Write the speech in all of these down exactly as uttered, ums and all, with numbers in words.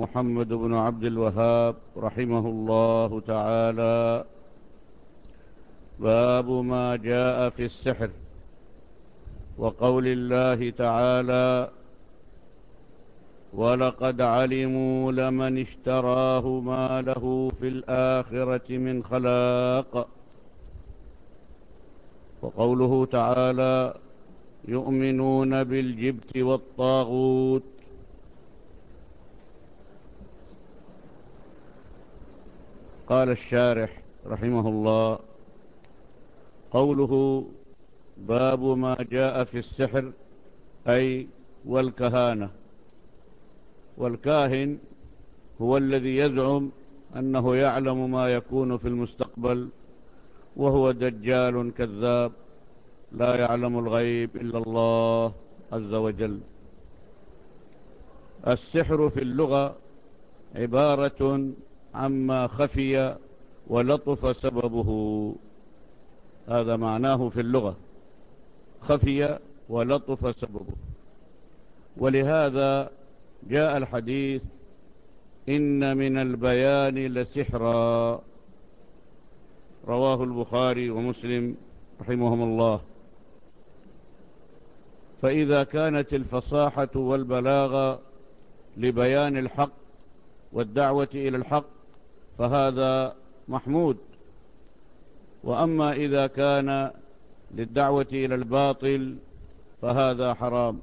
محمد بن عبد الوهاب رحمه الله تعالى: باب ما جاء في السحر، وقول الله تعالى: ولقد علموا لمن اشتراه ما له في الآخرة من خلاق. وقوله تعالى: يؤمنون بالجبت والطاغوت. قال الشارح رحمه الله: قوله باب ما جاء في السحر أي والكهانة. والكاهن هو الذي يزعم أنه يعلم ما يكون في المستقبل، وهو دجال كذاب لا يعلم الغيب إلا الله عز وجل. السحر في اللغة عبارة عما خفي ولطف سببه، هذا معناه في اللغة: خفي ولطف سببه. ولهذا جاء الحديث: إن من البيان لسحرا، رواه البخاري ومسلم رحمهم الله. فإذا كانت الفصاحة والبلاغة لبيان الحق والدعوة إلى الحق فهذا محمود، وأما إذا كان للدعوة إلى الباطل فهذا حرام.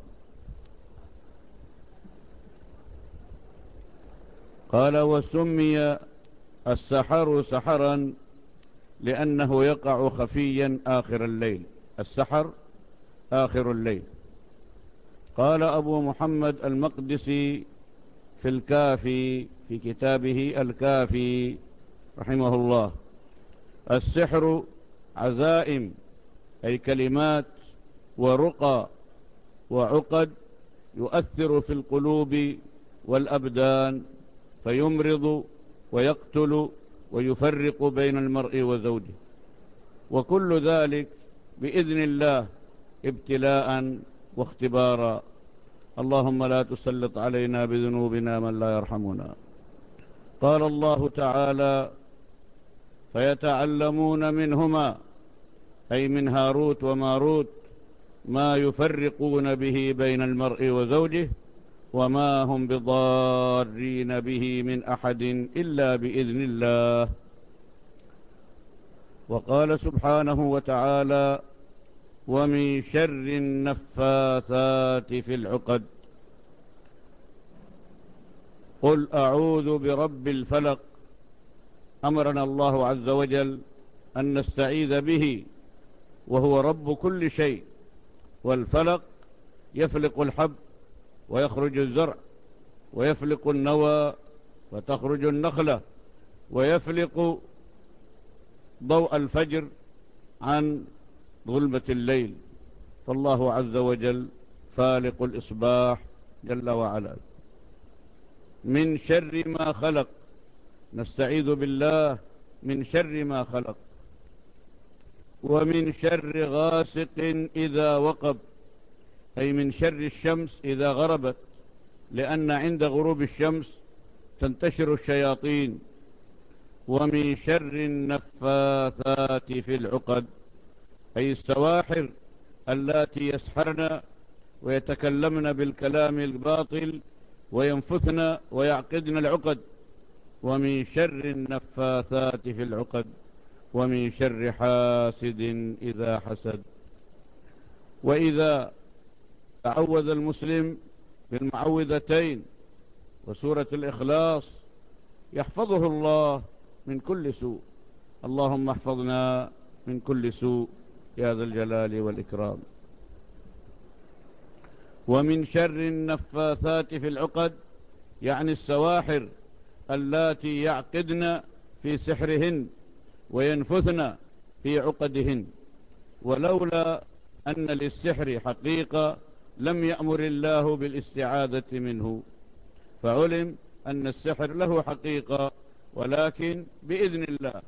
قال: وسمي السحر سحرا لأنه يقع خفيا آخر الليل. السحر آخر الليل. قال أبو محمد المقدسي في الكافي، في كتابه الكافي رحمه الله: السحر عزائم، أي كلمات ورقى وعقد يؤثر في القلوب والأبدان، فيمرض ويقتل ويفرق بين المرء وزوجه، وكل ذلك بإذن الله ابتلاء واختبارا. اللهم لا تسلط علينا بذنوبنا من لا يرحمنا. قال الله تعالى: فيتعلمون منهما، أي من هاروت وماروت، ما يفرقون به بين المرء وزوجه، وما هم بضارين به من أحد إلا بإذن الله. وقال سبحانه وتعالى: ومن شر النفاثات في العقد. قل أعوذ برب الفلق. أمرنا الله عز وجل أن نستعيذ به، وهو رب كل شيء. والفلق يفلق الحب ويخرج الزرع، ويفلق النوى وتخرج النخلة، ويفلق ضوء الفجر عن ظلمة الليل، فالله عز وجل فالق الإصباح جل وعلا. من شر ما خلق، نستعيذ بالله من شر ما خلق. ومن شر غاسق إذا وقب، أي من شر الشمس إذا غربت، لأن عند غروب الشمس تنتشر الشياطين. ومن شر النفاثات في العقد، أي السواحر اللاتي يسحرن ويتكلمن بالكلام الباطل وينفثن ويعقدن العقد. ومن شر النفاثات في العقد، ومن شر حاسد إذا حسد. وإذا تعوذ المسلم بالمعوذتين وسورة الإخلاص يحفظه الله من كل سوء. اللهم احفظنا من كل سوء يا ذا الجلال والإكرام. ومن شر النفاثات في العقد، يعني السواحر اللاتي يعقدن في سحرهن وينفثن في عقدهن. ولولا أن للسحر حقيقة لم يأمر الله بالاستعاذة منه، فعلم أن السحر له حقيقة ولكن بإذن الله.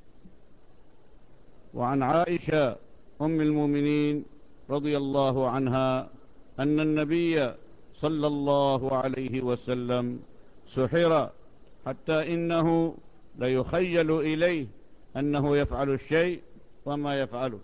وعن عائشة أم المؤمنين رضي الله عنها أن النبي صلى الله عليه وسلم سحر حتى إنه ليخيل إليه أنه يفعل الشيء وما يفعله،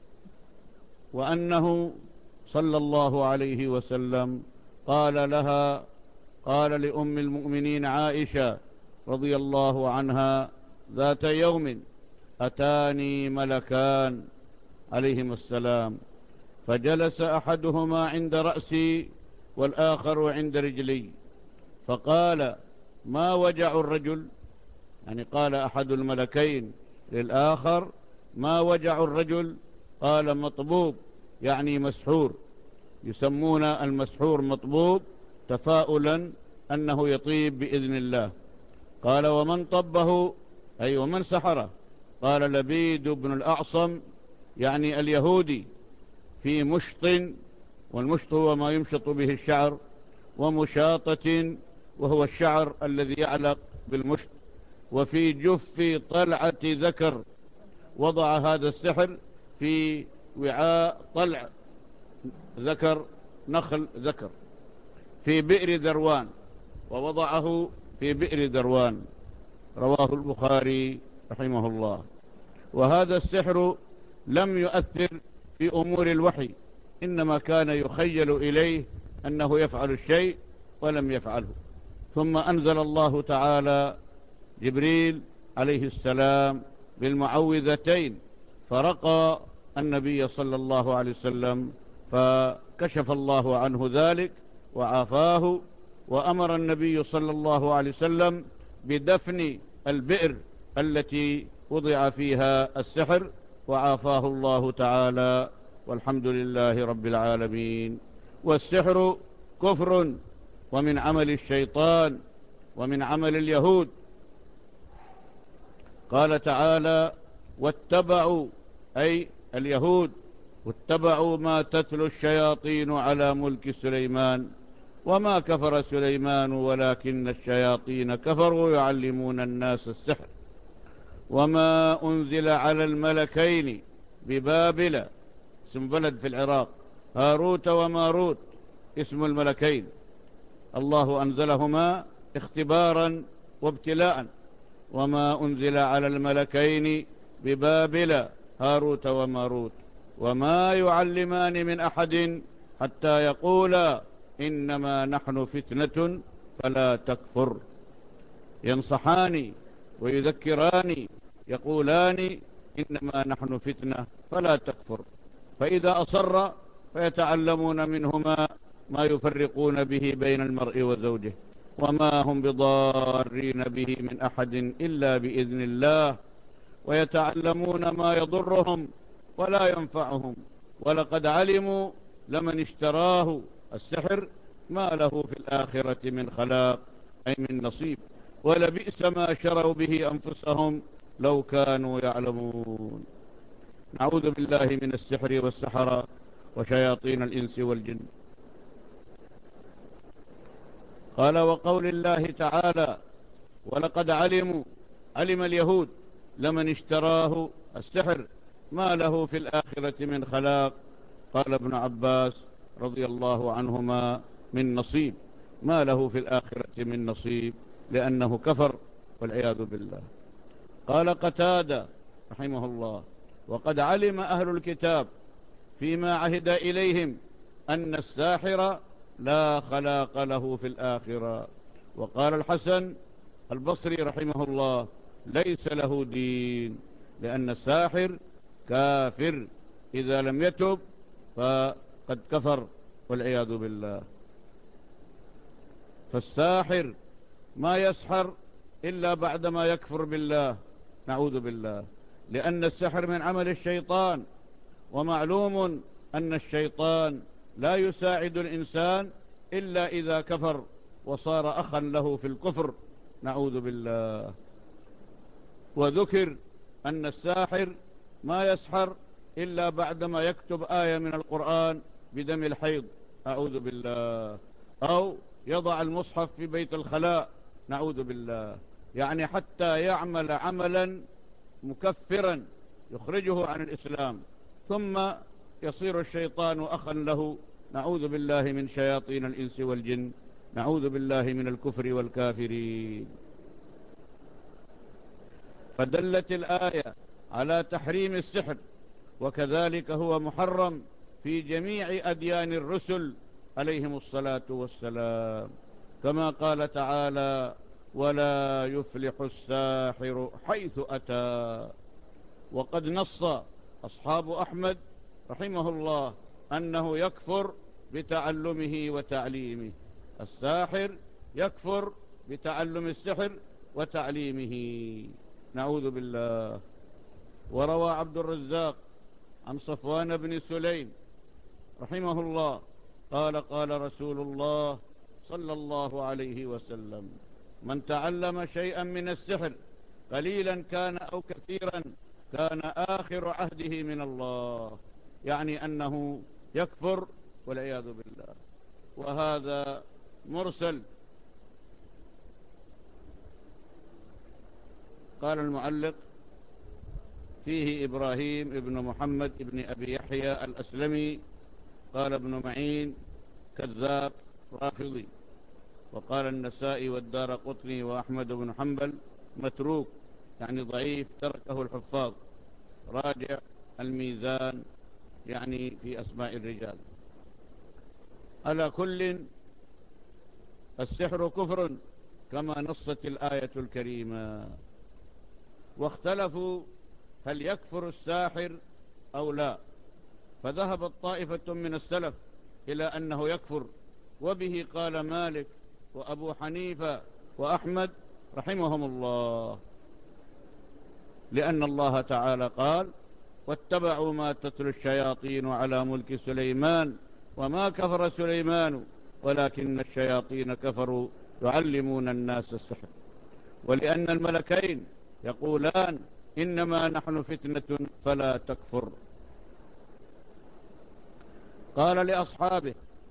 وأنه صلى الله عليه وسلم قال لها قال لأم المؤمنين عائشة رضي الله عنها ذات يوم: أتاني ملكان عليهما السلام، فجلس أحدهما عند رأسي والآخر عند رجلي، فقال: ما وجع الرجل؟ يعني قال أحد الملكين للآخر: ما وجع الرجل؟ قال: مطبوب، يعني مسحور، يسمون المسحور مطبوب تفاؤلا أنه يطيب بإذن الله. قال: ومن طبه؟ أي ومن سحره؟ قال: لبيد بن الأعصم، يعني اليهودي، في مشط، والمشط هو ما يمشط به الشعر، ومشاطة وهو الشعر الذي يعلق بالمشط، وفي جف طلعة ذكر. وضع هذا السحر في وعاء طلع ذكر، نخل ذكر، في بئر ذروان، ووضعه في بئر ذروان. رواه البخاري رحمه الله. وهذا السحر لم يؤثر في أمور الوحي، إنما كان يخيل إليه أنه يفعل الشيء ولم يفعله. ثم أنزل الله تعالى جبريل عليه السلام بالمعوذتين، فرقى النبي صلى الله عليه وسلم، فكشف الله عنه ذلك وعافاه، وأمر النبي صلى الله عليه وسلم بدفن البئر التي وضع فيها السحر، وعافاه الله تعالى، والحمد لله رب العالمين. والسحر كفر ومن عمل الشيطان ومن عمل اليهود. قال تعالى: واتبعوا، أي اليهود، واتبعوا ما تتلو الشياطين على ملك سليمان وما كفر سليمان ولكن الشياطين كفروا يعلمون الناس السحر وما أنزل على الملكين ببابل، اسم بلد في العراق، هاروت وماروت اسم الملكين، الله أنزلهما اختبارا وابتلاء. وما أنزل على الملكين ببابل هاروت وماروت وما يعلمان من أحد حتى يقولا إنما نحن فتنة فلا تكفر. ينصحان ويذكران، يقولان: إنما نحن فتنة فلا تكفر. فإذا أصر فيتعلمون منهما ما يفرقون به بين المرء وزوجه، وما هم بضارين به من أحد إلا بإذن الله، ويتعلمون ما يضرهم ولا ينفعهم، ولقد علموا لمن اشتراه السحر ما له في الآخرة من خلاق، أي من نصيب، ولبئس ما شروا به أنفسهم لو كانوا يعلمون. نعوذ بالله من السحر والسحرة وشياطين الإنس والجن. قال: وقول الله تعالى: ولقد علموا، علم اليهود لمن اشتراه السحر ما له في الآخرة من خلاق. قال ابن عباس رضي الله عنهما: من نصيب، ما له في الآخرة من نصيب، لأنه كفر والعياذ بالله. قال قتادة رحمه الله: وقد علم أهل الكتاب فيما عهد إليهم أن الساحر لا خلاق له في الآخرة. وقال الحسن البصري رحمه الله: ليس له دين، لأن الساحر كافر، إذا لم يتب فقد كفر والعياذ بالله. فالساحر ما يسحر إلا بعدما يكفر بالله، نعوذ بالله، لأن السحر من عمل الشيطان، ومعلوم أن الشيطان لا يساعد الإنسان إلا إذا كفر وصار أخا له في الكفر، نعوذ بالله. وذكر أن الساحر ما يسحر إلا بعدما يكتب آية من القرآن بدم الحيض، أعوذ بالله، أو يضع المصحف في بيت الخلاء، نعوذ بالله، يعني حتى يعمل عملا مكفرا يخرجه عن الإسلام، ثم يصير الشيطان أخا له، نعوذ بالله من شياطين الإنس والجن، نعوذ بالله من الكفر والكافرين. فدلت الآية على تحريم السحر، وكذلك هو محرم في جميع أديان الرسل عليهم الصلاة والسلام، كما قال تعالى: ولا يفلح الساحر حيث أتى. وقد نص أصحاب أحمد رحمه الله أنه يكفر بتعلمه وتعليمه. الساحر يكفر بتعلم السحر وتعليمه، نعوذ بالله. وروى عبد الرزاق عن صفوان بن سليم رحمه الله قال: قال رسول الله صلى الله عليه وسلم: من تعلم شيئا من السحر قليلا كان أو كثيرا كان آخر عهده من الله، يعني أنه يكفر والعياذ بالله. وهذا مرسل. قال المعلق: فيه إبراهيم ابن محمد ابن أبي يحيى الأسلمي، قال ابن معين: كذاب رافضي. وقال النسائي والدارقطني وأحمد بن حنبل: متروك، يعني ضعيف، تركه الحفاظ. راجع الميزان، يعني في أسماء الرجال. على كل، السحر كفر كما نصت الآية الكريمة. واختلفوا هل يكفر الساحر أو لا، فذهبت طائفة من السلف إلى أنه يكفر، وبه قال مالك وأبو حنيفة وأحمد رحمهم الله، لأن الله تعالى قال: واتبعوا ما تتلو الشياطين على ملك سليمان وما كفر سليمان ولكن الشياطين كفروا يعلمون الناس السحر. ولأن الملكين يقولان: إنما نحن فتنة فلا تكفر. قال لأصحابه: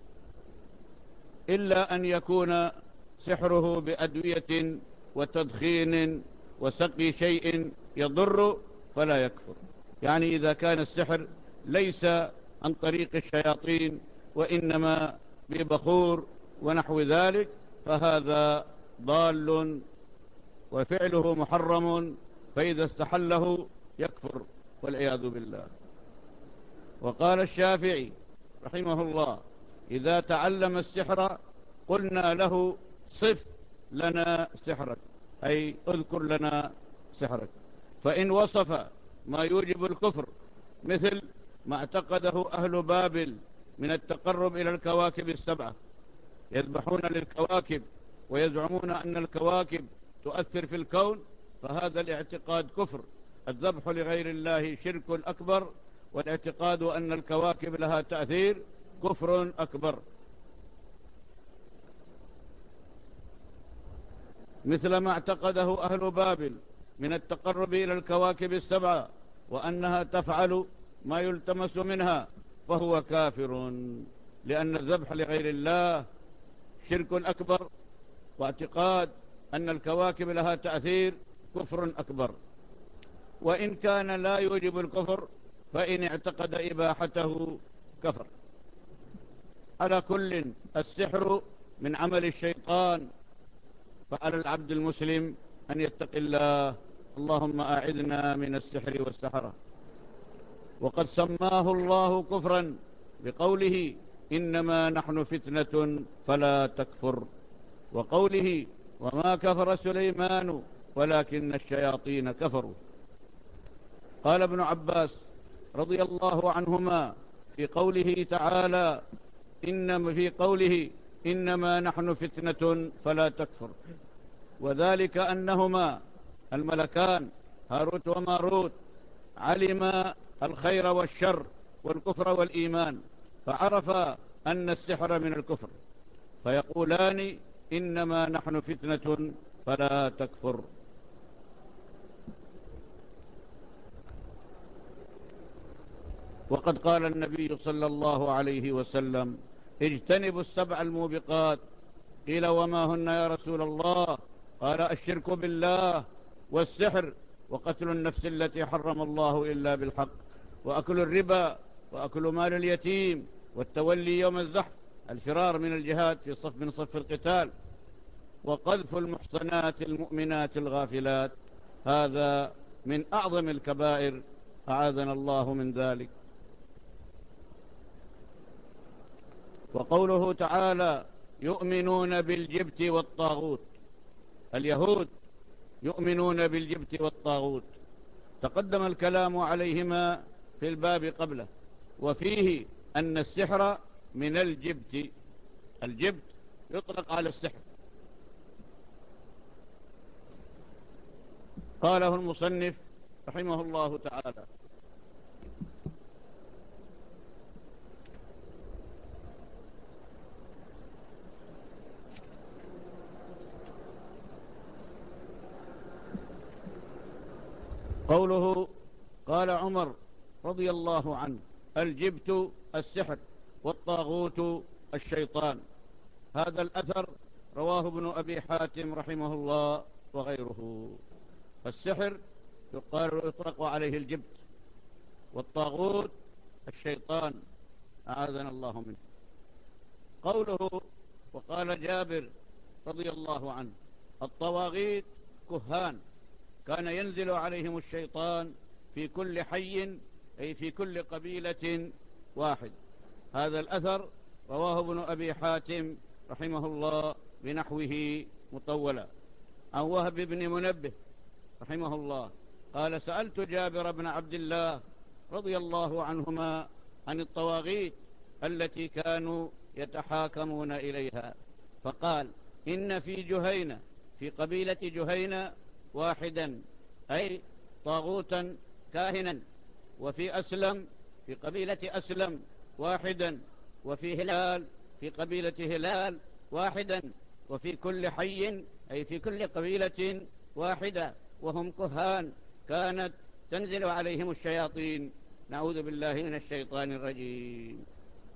إلا أن يكون سحره بأدوية وتدخين وسقي شيء يضر فلا يكفر. يعني إذا كان السحر ليس عن طريق الشياطين وإنما ببخور ونحو ذلك، فهذا ضال وفعله محرم، فإذا استحله يكفر والعياذ بالله. وقال الشافعي رحمه الله: إذا تعلم السحر قلنا له: صف لنا سحرك، أي اذكر لنا سحرك. فإن وصف ما يوجب الكفر، مثل ما اعتقده أهل بابل من التقرب إلى الكواكب السبعة، يذبحون للكواكب ويزعمون أن الكواكب تؤثر في الكون، فهذا الاعتقاد كفر. الذبح لغير الله شرك أكبر، والاعتقاد أن الكواكب لها تأثير كفر أكبر. مثل ما اعتقده أهل بابل من التقرب إلى الكواكب السبعة وأنها تفعل ما يلتمس منها، فهو كافر، لأن الذبح لغير الله شرك أكبر، واعتقاد أن الكواكب لها تأثير كفر أكبر. وإن كان لا يوجب الكفر، فإن اعتقد إباحته كفر. على كل، السحر من عمل الشيطان، فعلى العبد المسلم أن يتقي الله. اللهم أعذنا من السحر والسحرة. وقد سماه الله كفرا بقوله: إنما نحن فتنة فلا تكفر، وقوله: وما كفر سليمان ولكن الشياطين كفروا. قال ابن عباس رضي الله عنهما في قوله تعالى: إنما في قوله إنما نحن فتنة فلا تكفر، وذلك أنهما الملكان هاروت وماروت علما الخير والشر والكفر والإيمان، فعرفا أن السحر من الكفر، فيقولان: إنما نحن فتنة فلا تكفر. وقد قال النبي صلى الله عليه وسلم: اجتنبوا السبع الموبقات. قيل: وما هن يا رسول الله؟ قال: الشرك بالله، والسحر، وقتل النفس التي حرم الله إلا بالحق، وأكل الربا، وأكل مال اليتيم، والتولي يوم الزحف، الفرار من الجهاد في صف من صف القتال، وقذف المحصنات المؤمنات الغافلات، هذا من أعظم الكبائر، أعاذنا الله من ذلك. وقوله تعالى يؤمنون بالجبت والطاغوت، اليهود يؤمنون بالجبت والطاغوت، تقدم الكلام عليهما في الباب قبله، وفيه أن السحر من الجبت، الجبت يطلق على السحر. قاله المصنف رحمه الله تعالى. قوله قال عمر رضي الله عنه الجبت السحر والطاغوت الشيطان، هذا الأثر رواه ابن أبي حاتم رحمه الله وغيره. السحر يقال يطلق عليه الجبت، والطاغوت الشيطان، أعاذنا الله منه. قوله وقال جابر رضي الله عنه الطواغيت كهان كان ينزل عليهم الشيطان في كل حي، أي في كل قبيلة واحد. هذا الأثر رواه ابن أبي حاتم رحمه الله بنحوه مطولا. عن وهب بن منبه رحمه الله قال سألت جابر بن عبد الله رضي الله عنهما عن الطواغيت التي كانوا يتحاكمون إليها، فقال إن في جهينة، في قبيلة جهينة واحدا، أي طاغوتا كاهنا، وفي أسلم في قبيلة أسلم واحدا، وفي هلال في قبيلة هلال واحدا، وفي كل حي أي في كل قبيلة واحدة، وهم كهان كانت تنزل عليهم الشياطين. نعوذ بالله من الشيطان الرجيم.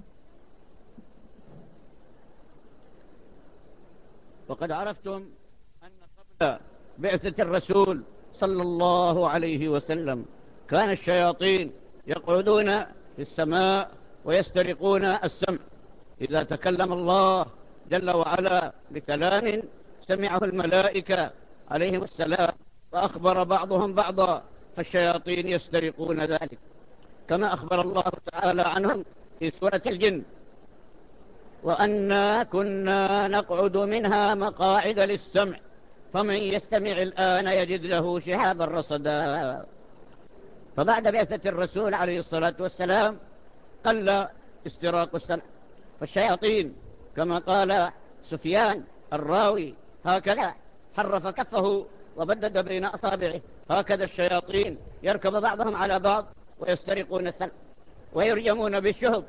وقد عرفتم أن قبل بعثة الرسول صلى الله عليه وسلم كان الشياطين يقعدون في السماء ويسترقون السمع، إذا تكلم الله جل وعلا بكلام سمعه الملائكة عليهم السلام فأخبر بعضهم بعضا، فالشياطين يسترقون ذلك، كما أخبر الله تعالى عنهم في سورة الجن وأنا كنا نقعد منها مقاعد للسمع فمن يستمع الآن يجد له شهابا رصدا. فبعد بعثة الرسول عليه الصلاة والسلام قل استراق السمع، فالشياطين كما قال سفيان الراوي هكذا حرف كفه وبدد بين أصابعه، هكذا الشياطين يركب بعضهم على بعض ويسترقون السمع ويرجمون بالشهب.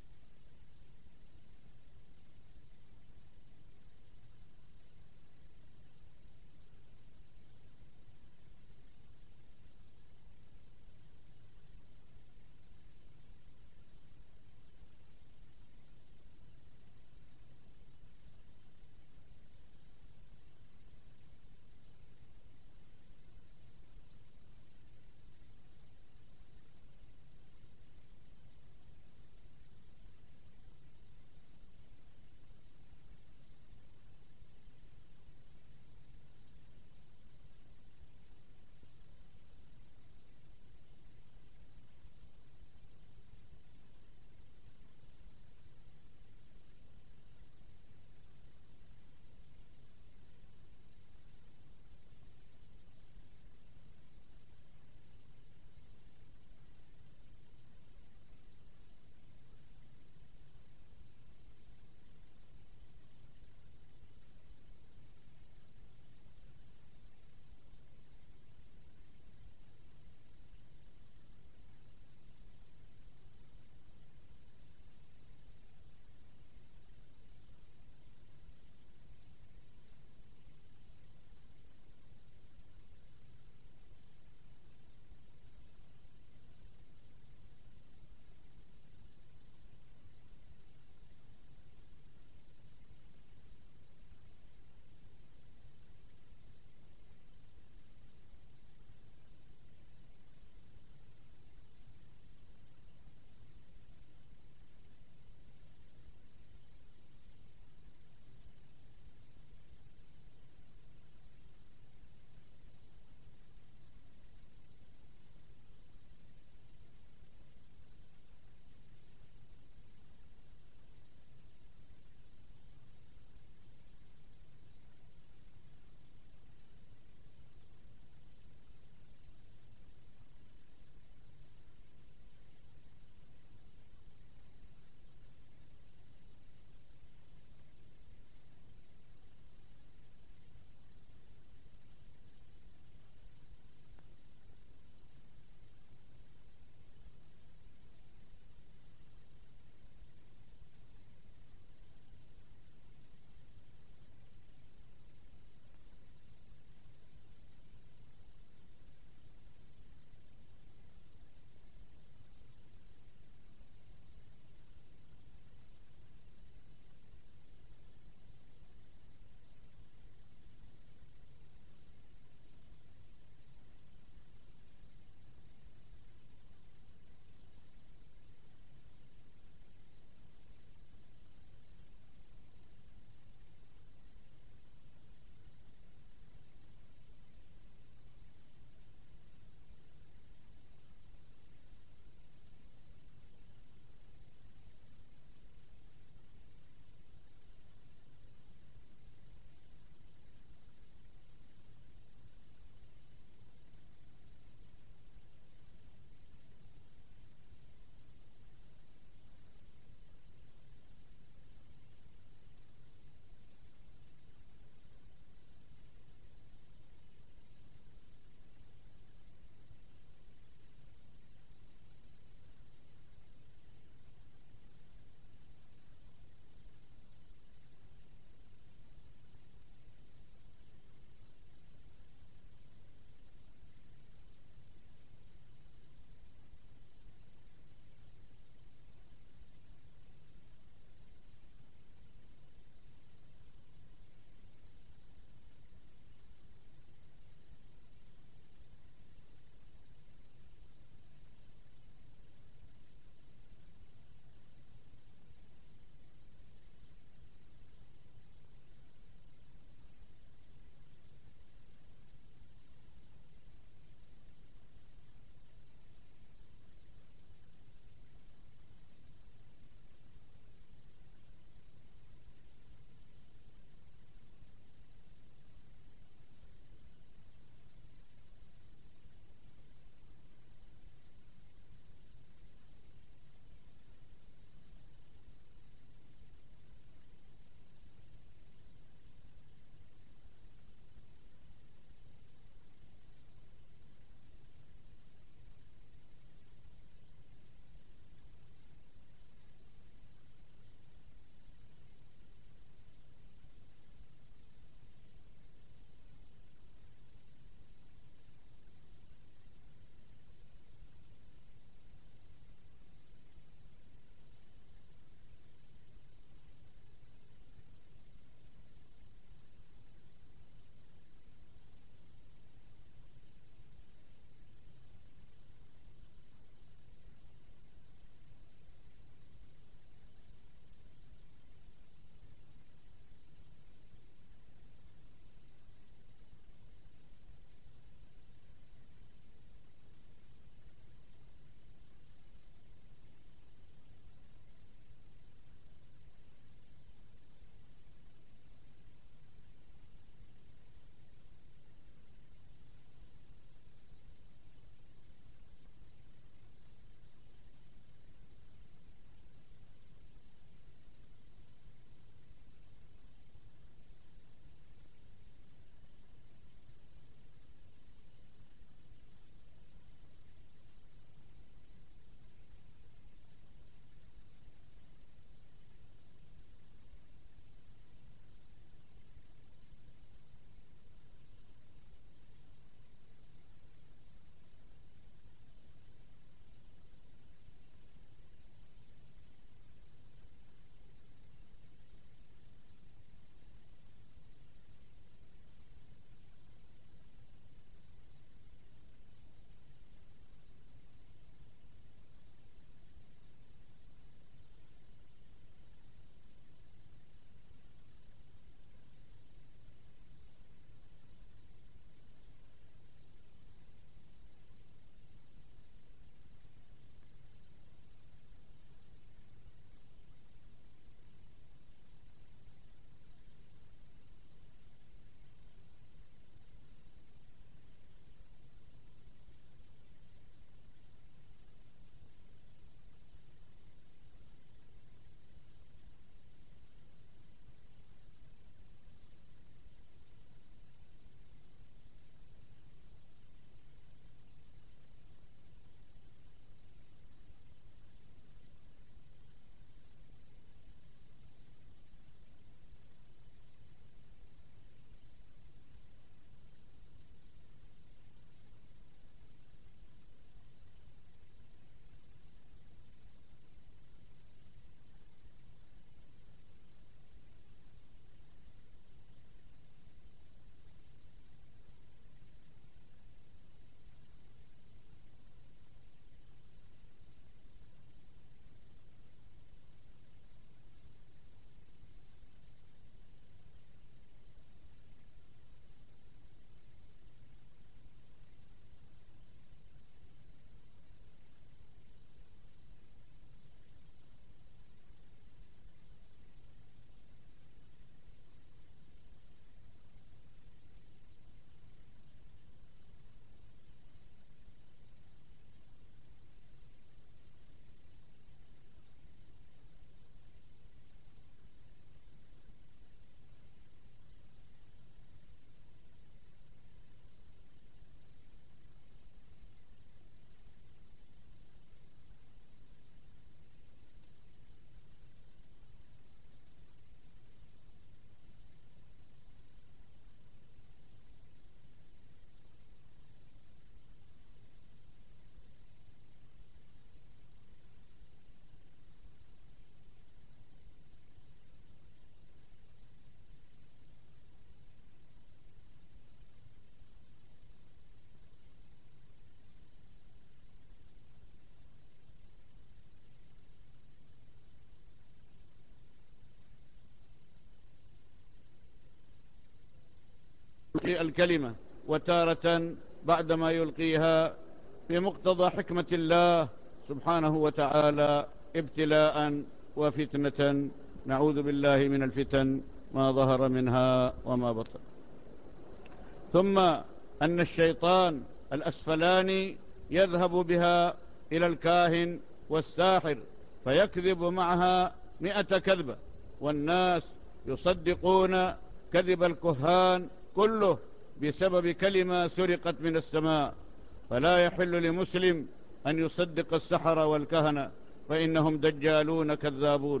الكلمة، وتارة بعدما يلقيها بمقتضى حكمة الله سبحانه وتعالى ابتلاء وفتنة، نعوذ بالله من الفتن ما ظهر منها وما بطن. ثم أن الشيطان الأسفلاني يذهب بها إلى الكاهن والساحر فيكذب معها مئة كذبة، والناس يصدقون كذب الكهان كله بسبب كلمة سرقت من السماء. فلا يحل لمسلم أن يصدق السحرة والكهنة، فإنهم دجالون كذابون.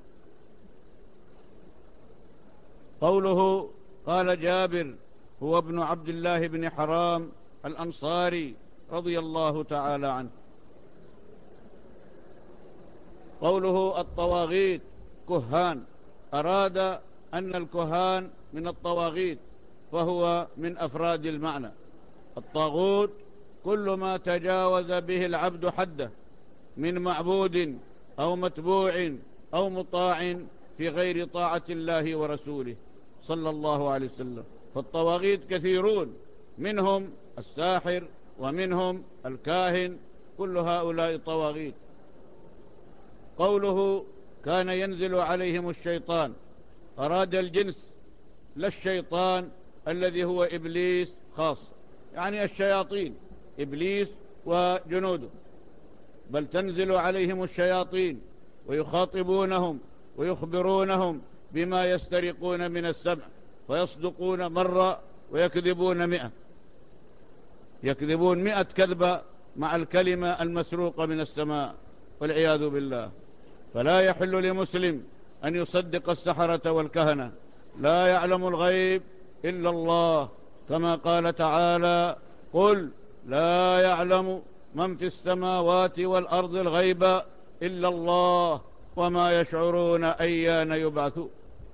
قوله قال جابر هو ابن عبد الله بن حرام الأنصاري رضي الله تعالى عنه. قوله الطواغيت كهان، أراد أن الكهان من الطواغيت، فهو من أفراد المعنى. الطاغوت كل ما تجاوز به العبد حده من معبود أو متبوع أو مطاع في غير طاعة الله ورسوله صلى الله عليه وسلم. فالطواغيت كثيرون، منهم الساحر ومنهم الكاهن، كل هؤلاء طواغيت. قوله كان ينزل عليهم الشيطان، أراد الجنس لا الشيطان الذي هو إبليس خاص، يعني الشياطين إبليس وجنوده، بل تنزل عليهم الشياطين ويخاطبونهم ويخبرونهم بما يسترقون من السمع، فيصدقون مرة ويكذبون مئة، يكذبون مئة كذبة مع الكلمة المسروقة من السماء والعياذ بالله. فلا يحل لمسلم أن يصدق السحرة والكهنة، لا يعلم الغيب إلا الله، كما قال تعالى قل لا يعلم من في السماوات والأرض الغيب إلا الله وما يشعرون أيان يبعثون.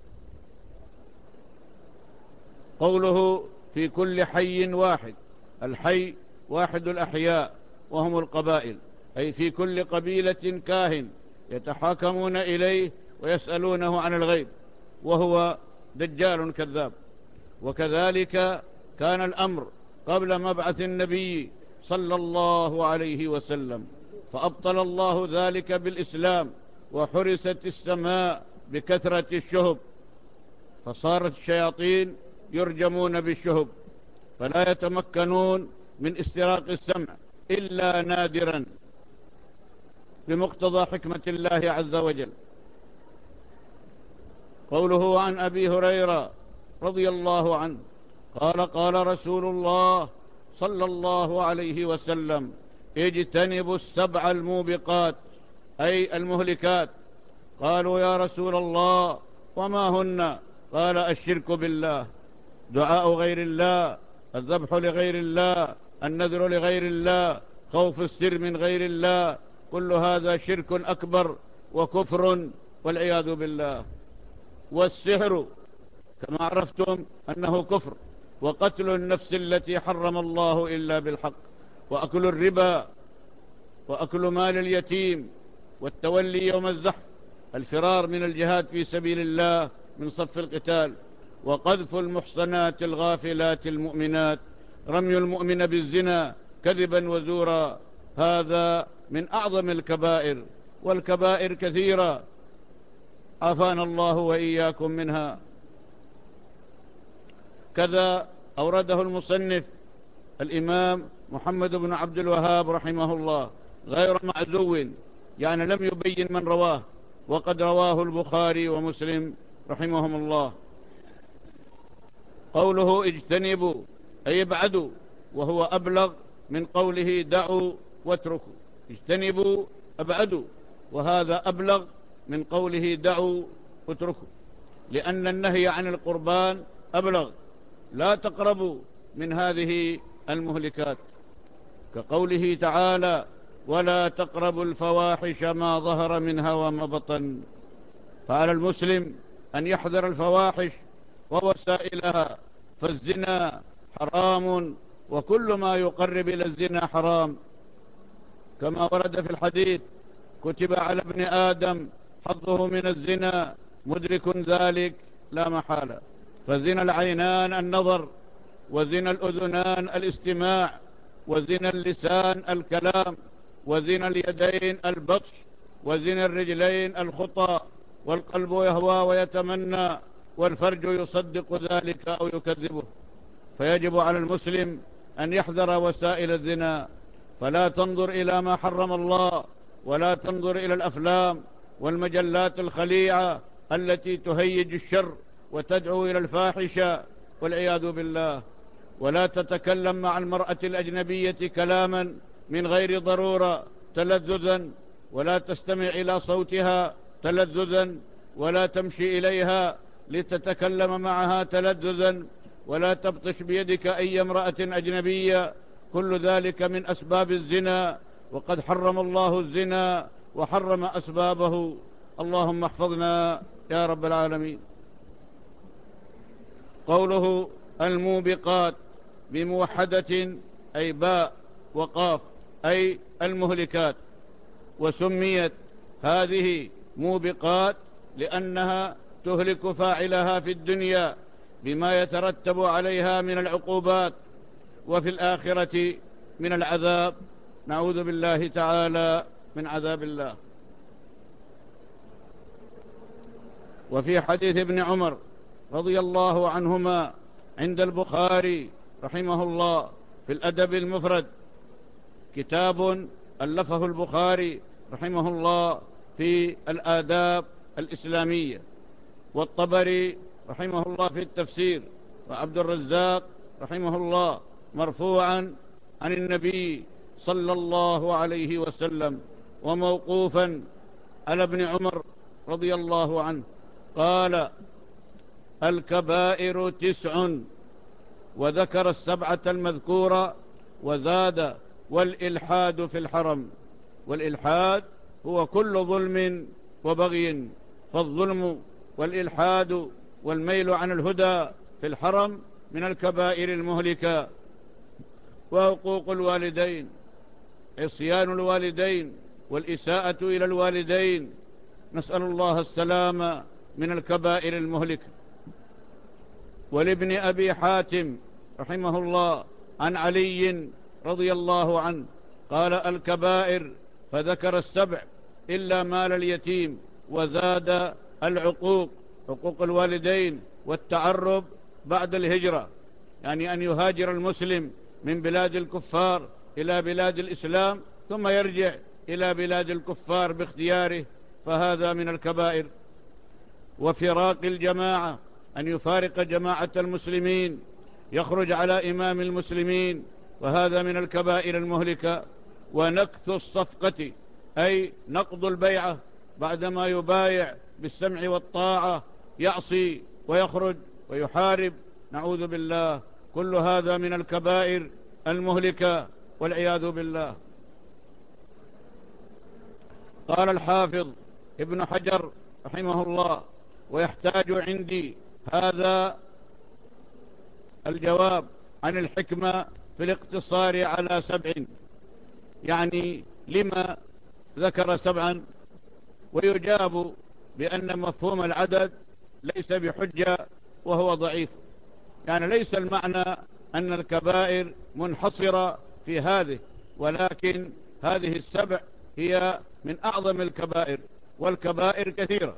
قوله في كل حي واحد، الحي واحد الأحياء وهم القبائل، أي في كل قبيلة كاهن يتحاكمون إليه ويسألونه عن الغيب، وهو دجال كذاب. وكذلك كان الأمر قبل مبعث النبي صلى الله عليه وسلم، فأبطل الله ذلك بالإسلام، وحرست السماء بكثرة الشهب، فصارت الشياطين يرجمون بالشهب، فلا يتمكنون من استراق السمع إلا نادرا بمقتضى حكمة الله عز وجل. قوله عن أبي هريرة رضي الله عنه قال قال رسول الله صلى الله عليه وسلم اجتنبوا السبع الموبقات، أي المهلكات. قالوا يا رسول الله وما هن؟ قال الشرك بالله، دعاء غير الله، الذبح لغير الله، النذر لغير الله، خوف السر من غير الله، كل هذا شرك أكبر وكفر والعياذ بالله. والسحر كما عرفتم أنه كفر، وقتل النفس التي حرم الله إلا بالحق، وأكل الربا، وأكل مال اليتيم، والتولي يوم الزحف، الفرار من الجهاد في سبيل الله من صف القتال، وقذف المحصنات الغافلات المؤمنات، رمي المؤمن بالزنا كذبا وزورا، هذا من أعظم الكبائر، والكبائر كثيرة عافانا الله وإياكم منها. كذا أورده المصنف الإمام محمد بن عبد الوهاب رحمه الله غير معزو، يعني لم يبين من رواه، وقد رواه البخاري ومسلم رحمهم الله. قوله اجتنبوا أي ابعدوا، وهو أبلغ من قوله دعوا واتركوا. اجتنبوا ابعدوا، وهذا أبلغ من قوله دعوا واتركوا، لأن النهي عن القربان أبلغ، لا تقربوا من هذه المهلكات، كقوله تعالى ولا تقربوا الفواحش ما ظهر منها وما بطن. فعلى المسلم أن يحذر الفواحش ووسائلها، فالزنا حرام، وكل ما يقرب إلى الزنا حرام، كما ورد في الحديث كتب على ابن آدم حظه من الزنا مدرك ذلك لا محالة. فالزنا العينان النظر، وزنا الأذنان الاستماع، وزنا اللسان الكلام، وزنا اليدين البطش، وزنا الرجلين الخطى، والقلب يهوى ويتمنى، والفرج يصدق ذلك أو يكذبه. فيجب على المسلم أن يحذر وسائل الزنا، فلا تنظر إلى ما حرم الله، ولا تنظر إلى الأفلام والمجلات الخليعة التي تهيج الشر وتدعو إلى الفاحشة والعياذ بالله، ولا تتكلم مع المرأة الأجنبية كلاما من غير ضرورة تلذذا، ولا تستمع إلى صوتها تلذذا، ولا تمشي إليها لتتكلم معها تلذذا، ولا تبطش بيدك أي امرأة أجنبية. كل ذلك من أسباب الزنا، وقد حرم الله الزنا وحرم أسبابه. اللهم احفظنا يا رب العالمين. قوله الموبقات بموحدة أي باء وقاف، أي المهلكات، وسميت هذه موبقات لأنها تهلك فاعلها في الدنيا بما يترتب عليها من العقوبات، وفي الآخرة من العذاب. نعوذ بالله تعالى من عذاب الله. وفي حديث ابن عمر رضي الله عنهما عند البخاري رحمه الله في الأدب المفرد، كتاب ألفه البخاري رحمه الله في الآداب الإسلامية، والطبري رحمه الله في التفسير، وعبد الرزاق رحمه الله مرفوعا عن النبي صلى الله عليه وسلم، وموقوفا على ابن عمر رضي الله عنه قال: الكبائر تسع، وذكر السبعة المذكورة وزاد: والإلحاد في الحرم. والإلحاد هو كل ظلم وبغي، فالظلم والإلحاد والميل عن الهدى في الحرم من الكبائر المهلكة. وحقوق الوالدين، عصيان الوالدين والإساءة إلى الوالدين، نسأل الله السلامة، من الكبائر المهلكة. ولابن أبي حاتم رحمه الله عن علي رضي الله عنه قال: الكبائر، فذكر السبع إلا مال اليتيم، وزاد: العقوق، حقوق الوالدين، والتعرب بعد الهجرة، يعني أن يهاجر المسلم من بلاد الكفار إلى بلاد الإسلام ثم يرجع إلى بلاد الكفار باختياره، فهذا من الكبائر. وفراق الجماعة، أن يفارق جماعة المسلمين، يخرج على إمام المسلمين، وهذا من الكبائر المهلكة. ونكث الصفقة، أي نقض البيعة بعدما يبايع بالسمع والطاعة يعصي ويخرج ويحارب، نعوذ بالله. كل هذا من الكبائر المهلكة والعياذ بالله. قال الحافظ ابن حجر رحمه الله: ويحتاج عندي هذا الجواب عن الحكمة في الاقتصار على سبع، يعني لما ذكر سبعا؟ ويجاب بأن مفهوم العدد ليس بحجة وهو ضعيف، يعني ليس المعنى أن الكبائر منحصرة في هذه، ولكن هذه السبع هي من أعظم الكبائر، والكبائر كثيرة.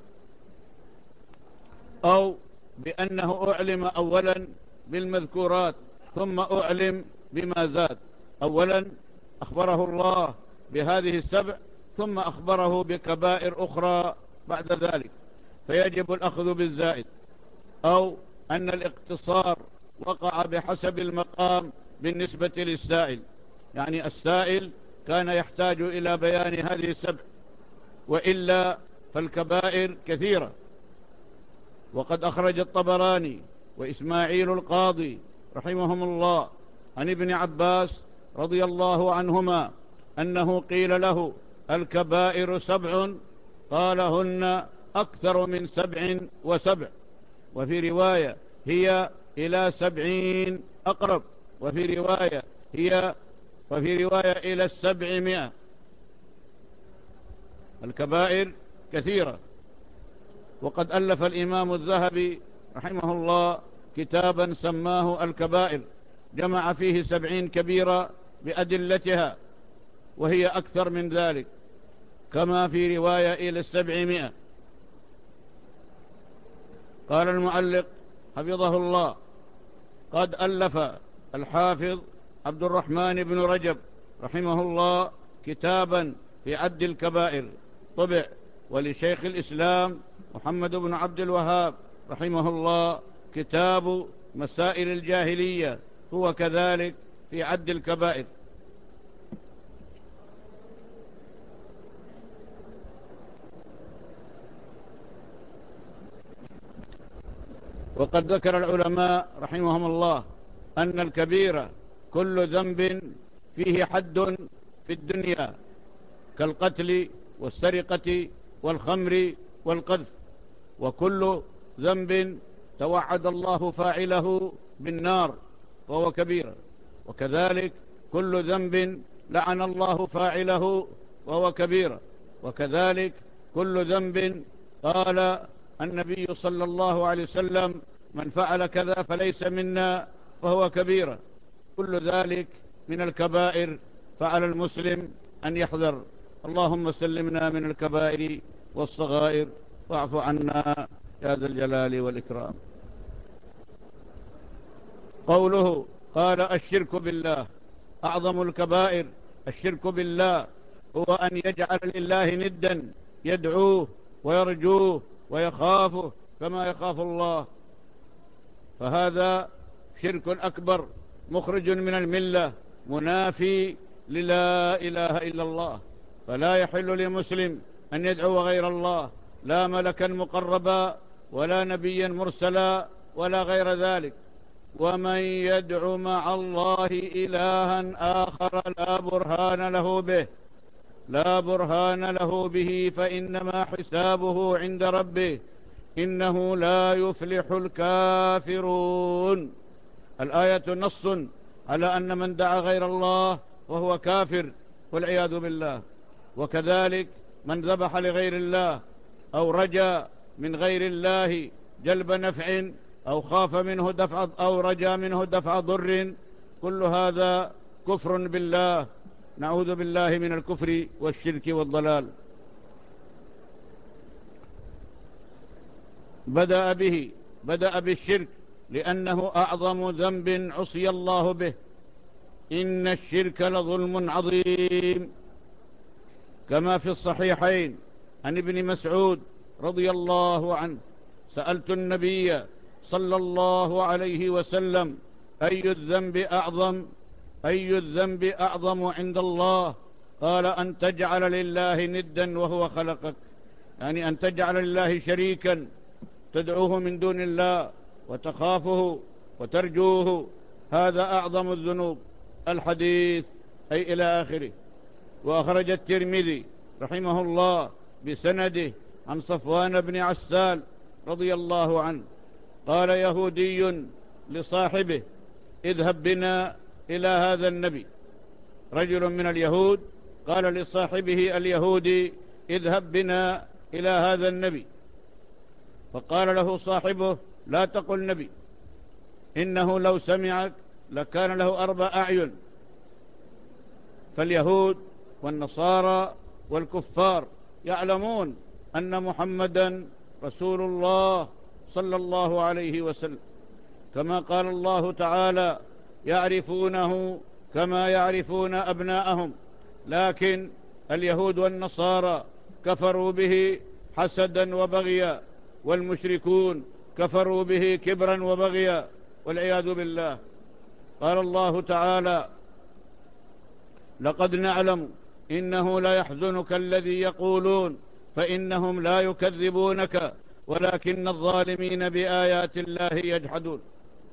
أو بأنه أعلم أولا بالمذكورات ثم أعلم بما زاد. أولا أخبره الله بهذه السبع، ثم أخبره بكبائر أخرى بعد ذلك، فيجب الأخذ بالزائد. أو أن الاقتصار وقع بحسب المقام بالنسبة للسائل، يعني السائل كان يحتاج إلى بيان هذه السبع، وإلا فالكبائر كثيرة. وقد أخرج الطبراني وإسماعيل القاضي رحمهم الله عن ابن عباس رضي الله عنهما أنه قيل له: الكبائر سبع، قال: هن أكثر من سبع وسبع، وفي رواية هي إلى سبعين أقرب، وفي رواية هي وفي رواية إلى السبعمائة. الكبائر كثيرة. وقد ألف الإمام الذهبي رحمه الله كتابا سماه الكبائر، جمع فيه سبعين كبيرة بأدلتها، وهي أكثر من ذلك، كما في رواية إلى السبعمائة. قال المعلق حفظه الله: قد ألف الحافظ عبد الرحمن بن رجب رحمه الله كتابا في عد الكبائر طبع، ولشيخ الإسلام محمد بن عبد الوهاب رحمه الله كتاب مسائل الجاهلية، هو كذلك في عد الكبائر. وقد ذكر العلماء رحمهم الله أن الكبيرة كل ذنب فيه حد في الدنيا، كالقتل والسرقة والخمر والقذف، وكل ذنب توعد الله فاعله بالنار وهو كبيرة، وكذلك كل ذنب لعن الله فاعله وهو كبيرة، وكذلك كل ذنب قال النبي صلى الله عليه وسلم: من فعل كذا فليس منا، فهو كبيرة. كل ذلك من الكبائر، فعلى المسلم أن يحذر. اللهم سلمنا من الكبائر والصغائر، واعف عنا يا ذا الجلال والإكرام. قوله قال: الشرك بالله. أعظم الكبائر الشرك بالله، هو أن يجعل لله ندا يدعوه ويرجوه ويخافه كما يخاف الله، فهذا شرك أكبر مخرج من الملة، منافي للا إله إلا الله. فلا يحل لمسلم أن يدعو غير الله، لا ملكا مقربا ولا نبيا مرسلا ولا غير ذلك. ومن يدع مع الله إلها آخر لا برهان له به لا برهان له به فإنما حسابه عند ربه، إنه لا يفلح الكافرون. الآية نص على أن من دعا غير الله وهو كافر والعياذ بالله. وكذلك من ذبح لغير الله أو رجا من غير الله جلب نفع أو خاف منه دفع أو رجا منه دفع ضر، كل هذا كفر بالله، نعوذ بالله من الكفر والشرك والضلال. بدأ به بدأ بالشرك لأنه أعظم ذنب عصي الله به. إن الشرك لظلم عظيم، كما في الصحيحين عن ابن مسعود رضي الله عنه: سألت النبي صلى الله عليه وسلم: أي الذنب أعظم أي الذنب أعظم عند الله؟ قال: أن تجعل لله ندا وهو خلقك، يعني أن تجعل لله شريكا تدعوه من دون الله وتخافه وترجوه، هذا أعظم الذنوب. الحديث أي إلى آخره. وأخرج الترمذي رحمه الله بسنده عن صفوان بن عسال رضي الله عنه قال: يهودي لصاحبه: اذهب بنا إلى هذا النبي. رجل من اليهود قال لصاحبه اليهودي: اذهب بنا إلى هذا النبي. فقال له صاحبه: لا تقل نبي، إنه لو سمعك لكان له أربع أعين. فاليهود والنصارى والكفار يعلمون أن محمدا رسول الله صلى الله عليه وسلم، كما قال الله تعالى: يعرفونه كما يعرفون أبناءهم. لكن اليهود والنصارى كفروا به حسدا وبغيا، والمشركون كفروا به كبرا وبغيا والعياذ بالله. قال الله تعالى: لقد نعلم إنه لا يحزنك الذي يقولون فإنهم لا يكذبونك ولكن الظالمين بآيات الله يجحدون.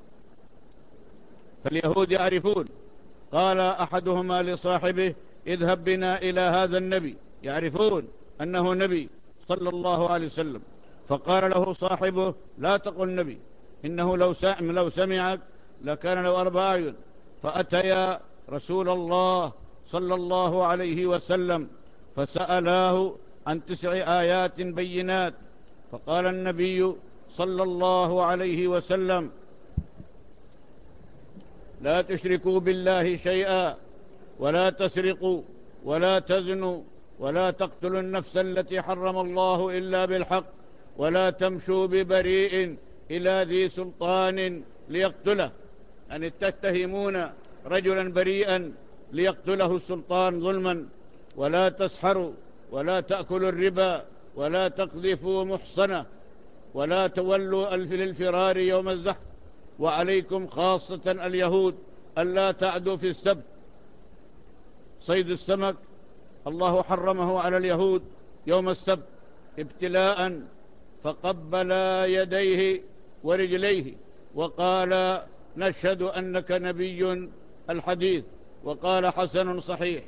فاليهود يعرفون. قال أحدهما لصاحبه: اذهب بنا إلى هذا النبي، يعرفون أنه نبي صلى الله عليه وسلم. فقال له صاحبه: لا تقل نبي، إنه لو لو سمعك لكان له أربع أعين. فأتيا رسول الله صلى الله عليه وسلم فسألاه عن تسع آيات بينات، فقال النبي صلى الله عليه وسلم: لا تشركوا بالله شيئا ولا تسرقوا ولا تزنوا ولا تقتلوا النفس التي حرم الله إلا بالحق ولا تمشوا ببريء إلى ذي سلطان ليقتله، يعني تتهمون رجلا بريئا ليقتله السلطان ظلما. ولا تسحروا ولا تأكلوا الربا ولا تقذفوا محصنة ولا تولوا ألف للفرار يوم الزحف. وعليكم خاصة اليهود ألا تعدوا في السبت. صيد السمك الله حرمه على اليهود يوم السبت ابتلاء، فقبل يديه ورجليه وقال نشهد أنك نبي الحديث، وقال حسن صحيح.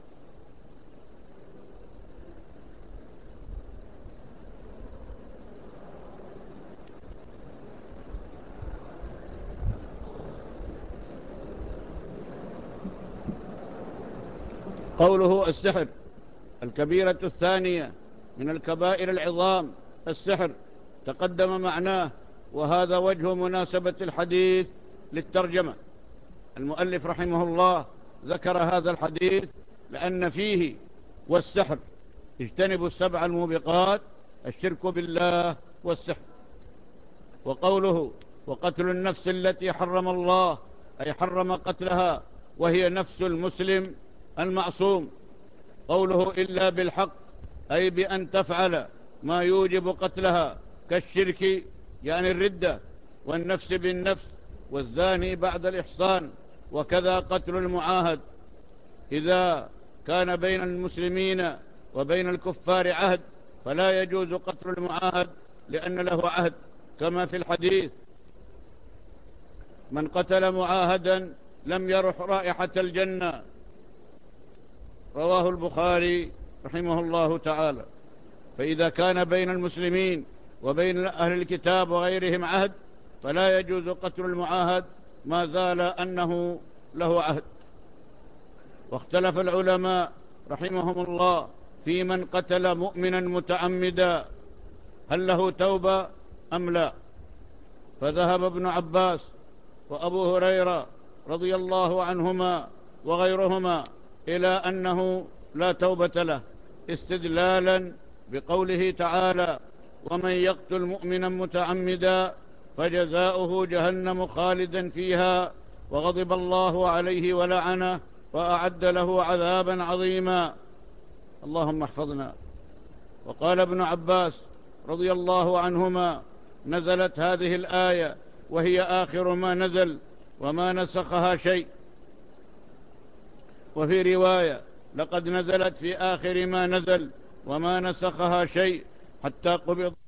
قوله السحر الكبيرة الثانية من الكبائر العظام السحر تقدم معناه، وهذا وجه مناسبة الحديث للترجمة. المؤلف رحمه الله ذكر هذا الحديث لأن فيه والسحر اجتنبوا السبع الموبقات الشرك بالله والسحر. وقوله وقتل النفس التي حرم الله أي حرم قتلها وهي نفس المسلم المعصوم. قوله إلا بالحق أي بأن تفعل ما يوجب قتلها كالشرك يعني الردة، والنفس بالنفس، والزاني بعد الإحصان. وكذا قتل المعاهد إذا كان بين المسلمين وبين الكفار عهد فلا يجوز قتل المعاهد لأن له عهد، كما في الحديث من قتل معاهدا لم يرح رائحة الجنة، رواه البخاري رحمه الله تعالى. فإذا كان بين المسلمين وبين أهل الكتاب وغيرهم عهد فلا يجوز قتل المعاهد ما زال أنه له عهد. واختلف العلماء رحمهم الله في من قتل مؤمنا متعمدا هل له توبة أم لا. فذهب ابن عباس وأبو هريرة رضي الله عنهما وغيرهما إلى أنه لا توبة له، استدلالا بقوله تعالى ومن يقتل مؤمنا متعمدا فجزاؤه جهنم خالدا فيها وغضب الله عليه ولعنه وأعد له عذابا عظيما. اللهم احفظنا. وقال ابن عباس رضي الله عنهما نزلت هذه الآية وهي آخر ما نزل وما نسخها شيء. وفي رواية لقد نزلت في آخر ما نزل وما نسخها شيء حتى قبض